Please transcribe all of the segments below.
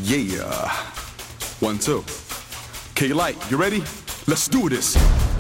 Yeah. 1, 2. K-Light, you ready? Let's do this.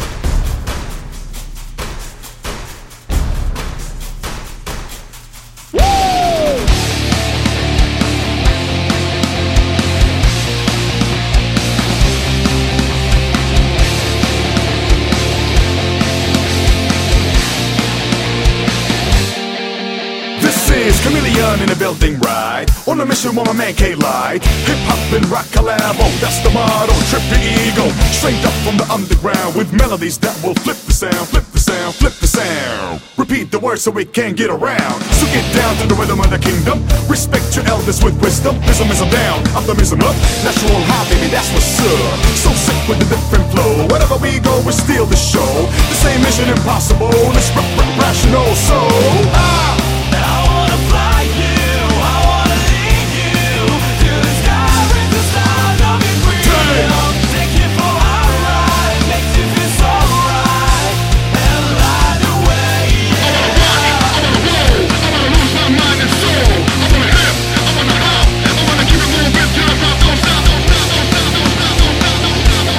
This is Chameleon in a building ride, on a mission with my man K-Light. Hip-hop and rock collabo, that's the motto. Trip your ego, straight up from the underground, with melodies that will flip the sound, flip the sound, flip the sound. Repeat the words so we can get around. So get down to the rhythm of the kingdom. Respect your elders with wisdom. Ism down, optimism up. Natural high, baby, that's what's up. So sick with the different flow. Wherever we go, we steal the show. The same mission impossible. Let's rational. So I wanna fly you, I wanna lead you to the sky with the sound of your freedom. Take you for a ride, makes you feel so right, and light the way. I wanna roll, I wanna lose my mind and soul. I wanna hip, I wanna hop, I wanna keep it moving till the rock don't stop, don't stop, don't stop, don't stop, don't stop, don't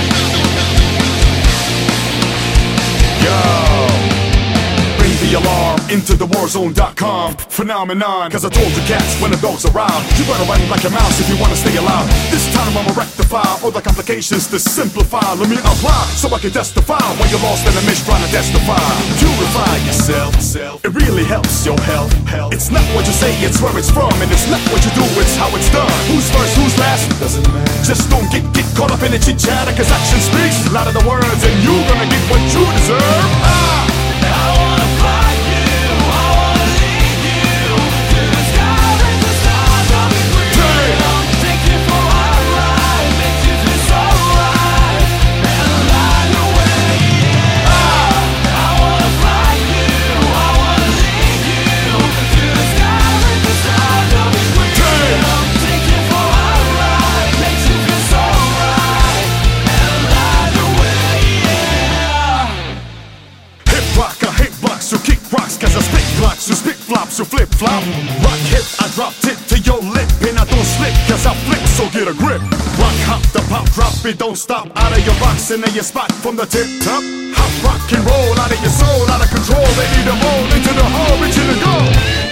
stop, don't stop. yo, bring the alarm into the warzone.com phenomenon. Cause I told you cats when the dogs around, you better run like a mouse if you wanna stay alive. This time I'ma rectify all the complications to simplify. Let me apply so I can testify when you're lost in a mist trying to testify. Purify yourself, it really helps your health. It's not what you say, it's where it's from. And it's not what you do, it's how it's done. Who's first, who's last, doesn't matter. Just don't get caught up in the chit chatter, cause action speaks a lot of the words, and you're gonna get what you deserve. I wanna fly you, I wanna lead you to the sky with the sound of your freedom. Take you for a ride, makes you feel so right, and light the way. I wanna fly you, I wanna lead you to the sky with the sound of your freedom. Take you for a ride, makes you feel so right, and light the way. Hip rock, I hit blocks, you kick rocks, cause I spit blocks, you spit flops, you flip flop. Rock hit, I drop it to your lip, and I don't slip, cause I flip, so get a grip. Rock hop, the pop drop, it don't stop. Out of your box, and in your spot from the tip top. Hop, rock and roll, out of your soul, out of control. Ready to roll into the hole, reaching the goal.